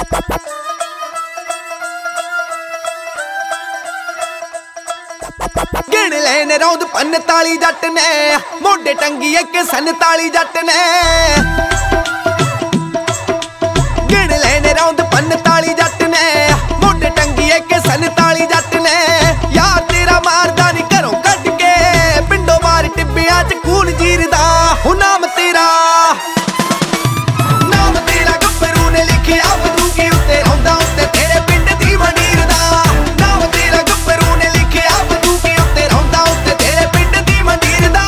गिण लेने रौंद 45 जट ने मोढे टंगी एक 47 जट ने गिण लेने रौंद 45 जट ने मोढे टंगी एक 47 जट ने यार तेरा मारदा नहीं घरों कट के पिंडों मार टिब्बियां च खून जीरदा हो नाम तेरा गब्बरू ने लिखिया बंदूकी उत्ते रौंदा उत्ते तेरे पिंड दी मंडीर दा नाम तेरा गब्बरू ने लिखिया बंदूकी उत्ते रौंदा उत्ते तेरे पिंड दी मंडीर दा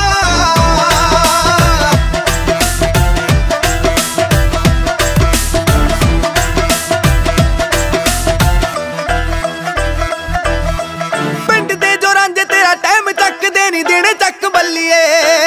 पिंड दे जो रांझे तेरा टाइम चक दे नहीं देने चक बल्लिए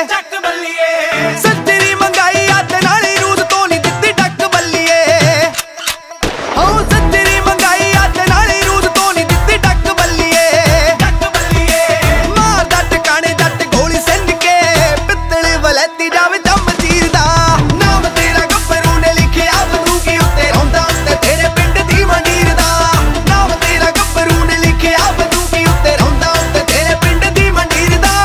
सच्चरी मंगाई हथ नाली रूद तो नहीं दित्ती टक बल्लिए हो सच्चरी मंगाई हथ नाली रूद तो नहीं दित्ती टक बल्लिए मारदा टकाने जट गोली सिंध के पित्तल वलैती जावे जम चीरदा नाम तेरा गब्बरू ने लिखिया बंदूकी उत्ते रौंदा उत्ते तेरे पिंड दी मंडीर दा नाम तेरा गब्बरू ने लिखिया बंदूकी उत्ते रौंदा उत्ते तेरे पिंड दी मंडीर दा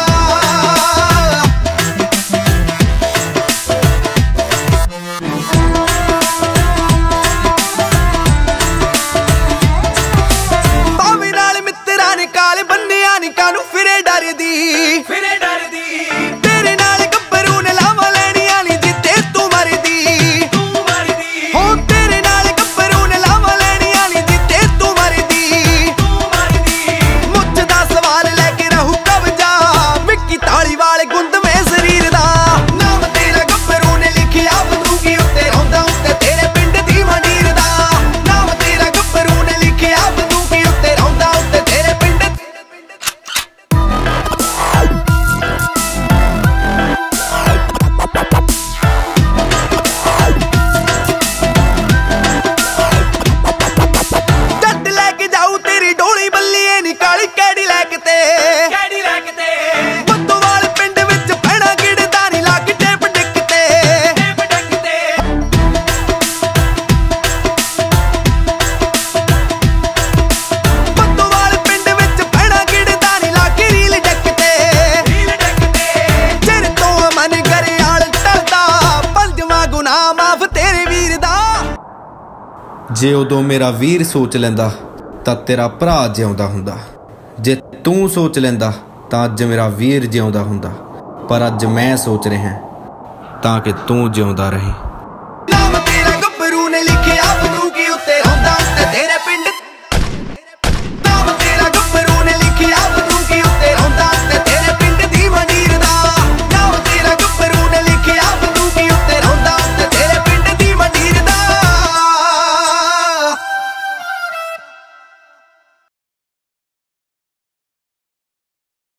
ਬਾਵੇ ਨਾਲ ਮਿੱਤਰਾਂ ਨੇ ਕਾਲ ਬੰਨਿਆ ਨੀ ਕਾਨੂੰ ਫਿਰੇ ਡਰਦੀ ਤੇਰੇ ਨਾਲ ਗੱਭਰੂ ਨੇ ਲਾਵਾਂ ਲੈਣੀਆਂ ਨੀ ਜਿੱਤੇ ਤੂੰ ਮਰਦੀ ਹੋ ਤੇਰੇ ਨਾਲ ਗੱਭਰੂ ਨੇ ਲਾਵਾਂ ਲੈਣੀਆਂ ਨੀ ਜਿੱਤੇ ਤੂੰ ਮਰਦੀ ਮੁੱਛ ਦਾ ਸਵਾਲ ਲੈ ਕੇ ਰਹੂ ਕਬਜਾ ਵਿੱਕੀ ਤਾਲੀ ਵਾਲੇ ਗੁੰਦਵੇਂ ਸਰੀਰ ਦਾ ਨਾਮ ਤੇਰਾ ਗੱਭਰੂ ਨੇ ਲਿਖਿਆ ਬੰਦੂਕੀ ਉੱਤੇ ਰੌਂਦਾ ਉੱਤੇ ਤੇਰੇ ਪਿੰਡ ਦੀ ਮੰਡੀਰ ਦਾ ਨਾਮ ਤੇਰਾ ਗੱਭਰੂ ਨੇ ਲਿਖਿਆ ਬੰਦੂਕੀ ਉੱਤੇ ਰੌਂਦਾ ਉੱਤੇ ਤੇਰੇ ਪਿੰਡ ਜੱਟ ਲੈ ਕੇ ਜਾਊ ਤੇਰੀ ਢੋਲੀ ਬੱਲੀਏ ਨੀ ਕਾਲੀ ਕੈੜੀ ਲੈ ਕੇ ਤੇ ਬੱਦੋਵਾਲ ਪਿੰਡ ਵਿੱਚ ਪੈਣਾ ਗਿੜਦਾ ਨੀ ਲਾ ਕੇ ਟੇਪ ਡਿੱਕ ਤੇ ਬੱਦੋਵਾਲ ਪਿੰਡ ਵਿੱਚ ਪੈਣਾ ਗਿੜਦਾ ਨੀ ਲਾ ਕੇ ਰੀਲ ਡਿੱਕ ਤੇ ਚਿਰ ਤੋਂ ਮਨ ਗਰਿਆਲ ਟਲਦਾ ਪੰਜਵਾਂ ਗੁਨਾਹ ਮਾਫ ਤੇਰੇ ਵੀਰ ਦਾ ਜੇ ਉਦੋਂ ਮੇਰਾ ਵੀਰ ਸੋਚ ਲੈਂਦਾ ਤਾਂ ਤੇਰਾ ਭਰਾ ਜਿਉਂਦਾ ਹੁੰਦਾ ਜੇ ਤੂੰ ਸੋਚ ਲੈਂਦਾ ਤਾਂ ਅੱਜ ਮੇਰਾ ਵੀਰ ਜਿਉਂਦਾ ਹੁੰਦਾ ਪਰ ਅੱਜ ਮੈਂ ਸੋਚ ਰਿਹਾ ਤਾਂ ਕਿ ਤੂੰ ਜਿਉਂਦਾ ਰਹੇ।